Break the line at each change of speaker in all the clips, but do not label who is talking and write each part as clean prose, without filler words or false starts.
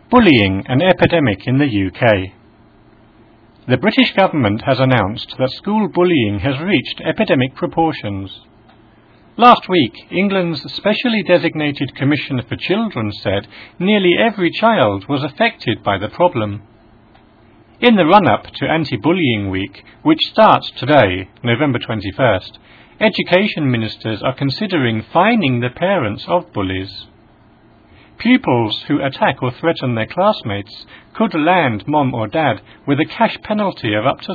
Bullying, an epidemic in the UK. The British government has announced that school bullying has reached epidemic proportions. Last week, England's specially designated Commissioner for Children said nearly every child was affected by the problem. In the run-up to Anti-Bullying Week, which starts today, November 21st, education ministers are considering fining the parents of bullies. Pupils who attack or threaten their classmates could land mom or dad with a cash penalty of up to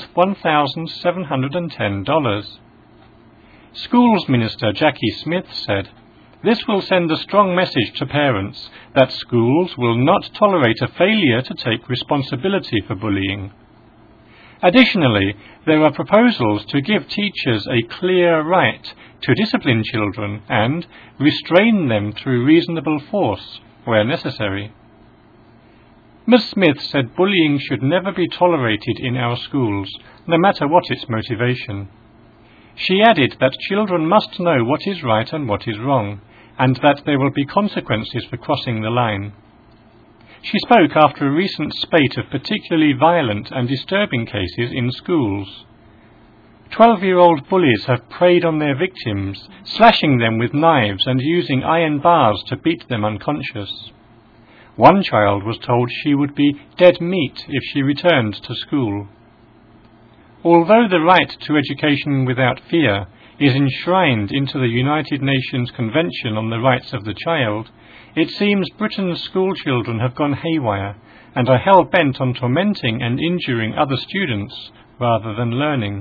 $1,710. Schools Minister Jackie Smith said, "This will send a strong message to parents that schools will not tolerate a failure to take responsibility for bullying." Additionally, there are proposals to give teachers a clear right to discipline children and restrain them through reasonable force where necessary. Ms. Smith said bullying should never be tolerated in our schools, no matter what its motivation. She added that children must know what is right and what is wrong, and that there will be consequences for crossing the line. She spoke after a recent spate of particularly violent and disturbing cases in schools. 12-year-old bullies have preyed on their victims, slashing them with knives and using iron bars to beat them unconscious. One child was told she would be dead meat if she returned to school. Although the right to education without fear is enshrined into the United Nations Convention on the Rights of the Child, it seems Britain's schoolchildren have gone haywire and are hell-bent on tormenting and injuring other students rather than learning.